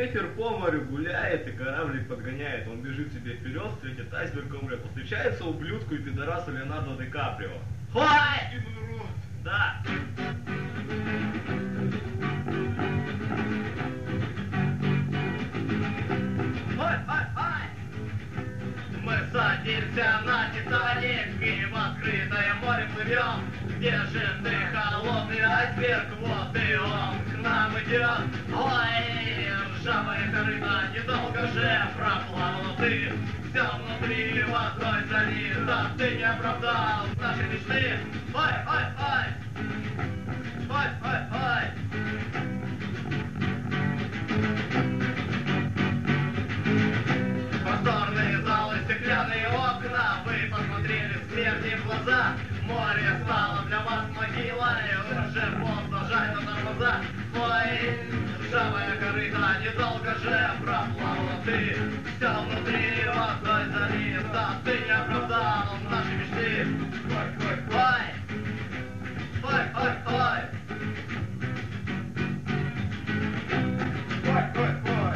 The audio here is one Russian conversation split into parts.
ветер по морю гуляет и кораблик подгоняет. Он бежит себе вперед, встретит айсберг, умрет. Встречается ублюдку и пидорасу Леонардо Ди Каприо. Хой! Да. Мы садимся на Титаник и в открытое море плывем. Где же ты, холодный айсберг? Вот и он к нам идет. Ой, ржавая корыта, недолго же проплавала ты. Все внутри водой залито, ты не оправдал наши мечты. Ой, ой, ой. Ой, ой, ой. Просторные залы, стеклянные окна, вы посмотрели смерти в глаза. Море стало для вас могилой, уже поздно, жаль на тормоза. Ой, ржавая корыта, недолго же проплавала ты. Все внутри водой залито, ты не оправдал наши мечты. Ой, ой, ой, ой, ой, ой. Ой, ой, ой.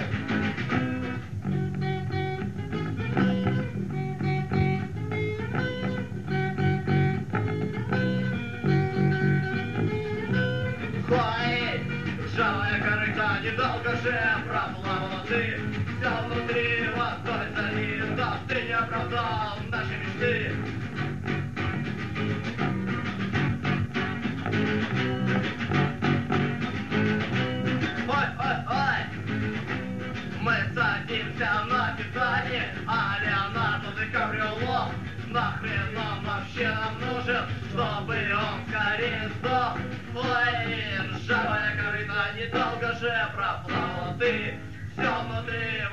Ржавая корыта, недолго же проплавала ты. Все внутри водой залито, ты не оправдал наши мечты. Ой, ой, ой. Мы садимся на Титаник, а Леонардо Ди Каприо лох. Нахрен он вообще нам нужен, чтобы он скорее сдох. Ой, ржавая корыта, недолго же проплавала ты. Все внутри